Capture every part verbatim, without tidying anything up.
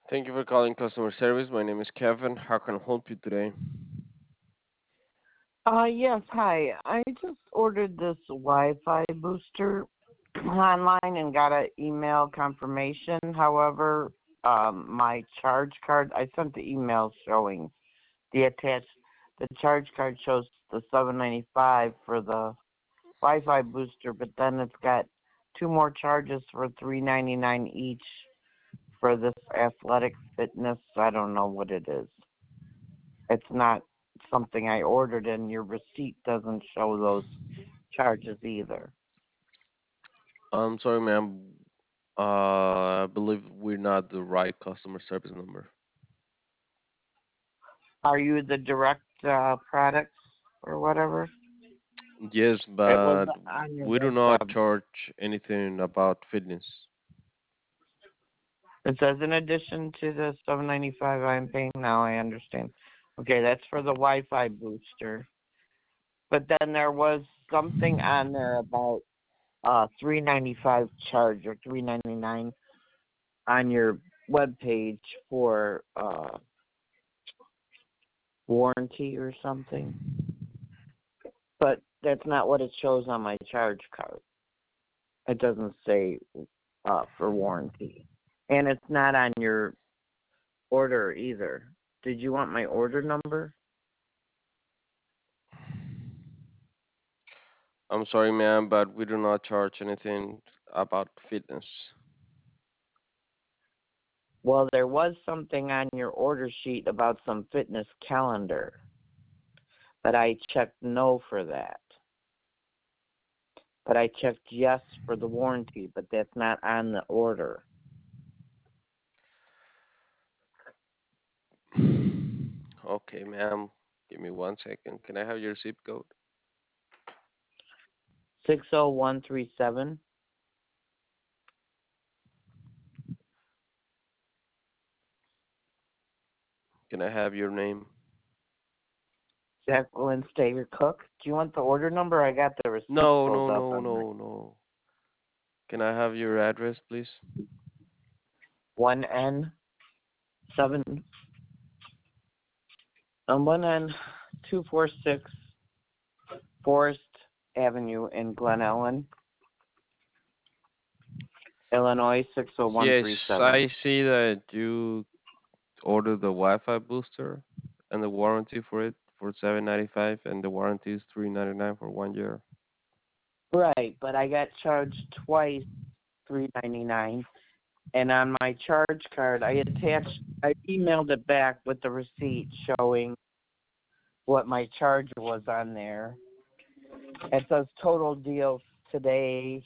Thank you for calling customer service. My name is Kevin. How can I help you today? Uh, yes, hi. I just ordered this Wi-Fi booster online and got an email confirmation. However, um, my charge card, I sent the email showing the attached, the charge card shows the seven ninety-five for the Wi-Fi booster, but then it's got two more charges for three ninety-nine each for this athletic fitness. I don't know what it is. It's not something I ordered, and your receipt doesn't show those charges either. I'm sorry, ma'am. Uh, I believe we're not the right customer service number. Are you the direct uh, products or whatever? Yes, It was but on your we do web not tab. charge anything about fitness. It says in addition to the seven ninety five I'm paying now. I understand. Okay, that's for the Wi-Fi booster. But then there was something on there about uh three ninety five charge or three ninety nine on your web page for uh warranty or something. But that's not what it shows on my charge card. It doesn't say uh, for warranty. And it's not on your order either. Did you want my order number? I'm sorry, ma'am, but we do not charge anything about fitness. Well, there was something on your order sheet about some fitness calendar, but I checked no for that. But I checked yes for the warranty, but that's not on the order. Okay, ma'am. Give me one second. Can I have your zip code? six oh one three seven. Can I have your name? Jacqueline Stager Cook. Do you want the order number? I got the receipt No, pulled no, up no, on my no, no. Can I have your address, please? one N seven um, one N two four six Forest Avenue in Glen Ellen, Illinois six oh one three Yes, seven. I see that you ordered the Wi-Fi booster and the warranty for it for seven ninety five, and the warranty is three ninety nine for one year. Right, but I got charged twice three ninety nine, and on my charge card I attached I emailed it back with the receipt showing what my charge was on there. It says total deal today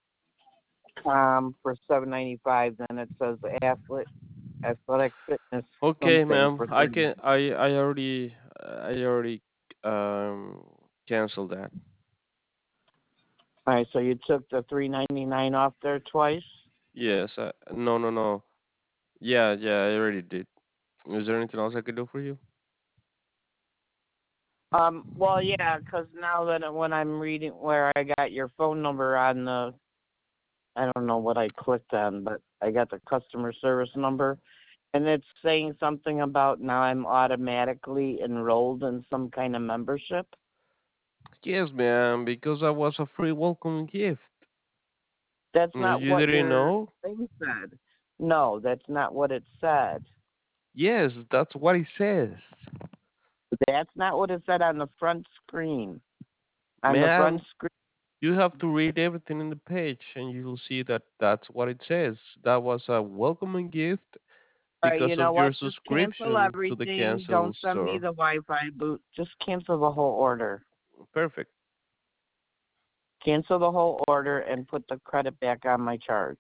um for seven ninety five. Then it says athlete athletic fitness Okay, something ma'am. for I three. can I I already I already um canceled that. All right, so you took the three ninety nine off there twice. Yes. I, no, no, no. Yeah, yeah. I already did. Is there anything else I could do for you? Um, well, yeah, 'cause now that when I'm reading where I got your phone number on the, I don't know what I clicked on, but I got the customer service number, and it's saying something about now I'm automatically enrolled in some kind of membership. Yes, ma'am. Because that was a free welcome gift. That's Mm, not you what didn't your know? thing said. No, that's not what it said. Yes, that's what it says, That's not what it said on the front screen. On the front ma'am. screen. You have to read everything in the page, and you'll see that that's what it says. That was a welcoming gift All right, because you know of your what? Just cancel subscription to the everything. cancel Don't send me store. the Wi-Fi boot. Just cancel the whole order. Perfect. Cancel the whole order and put the credit back on my charge.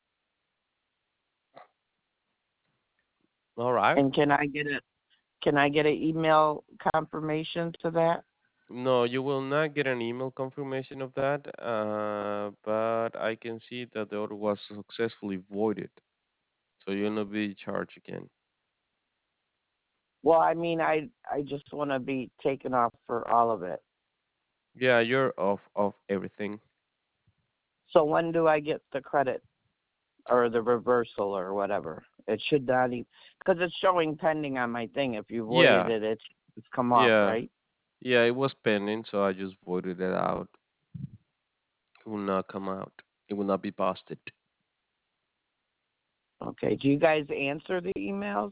All right. And can I get a can I get an email confirmation to that? No, you will not get an email confirmation of that, uh, but I can see that the order was successfully voided, so you'll not be charged again. Well, I mean, I I just want to be taken off for all of it. Yeah, you're off of everything. So when do I get the credit? or the reversal or whatever. It should not even, because it's showing pending on my thing. If you voided Yeah, it, it's, it's come off, yeah, right? yeah. It was pending, so I just voided it out. It will not come out. It will not be posted. Okay. Do you guys answer the emails?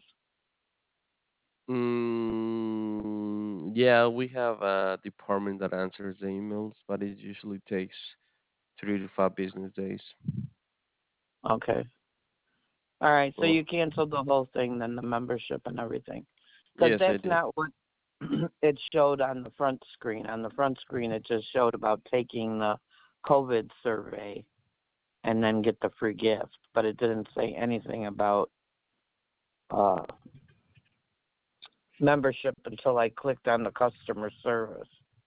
Mm, yeah, we have a department that answers the emails, but it usually takes three to five business days. Okay. All right. So Well, you canceled the whole thing, then the membership and everything, because yes, I that's did. not what it showed on the front screen. On the front screen, it just showed about taking the COVID survey and then get the free gift, but it didn't say anything about uh, membership until I clicked on the customer service.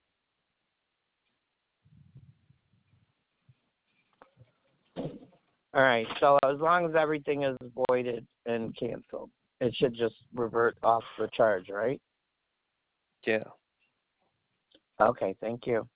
All right, so as long as everything is voided and canceled, it should just revert off the charge, right? Yeah. Okay, thank you.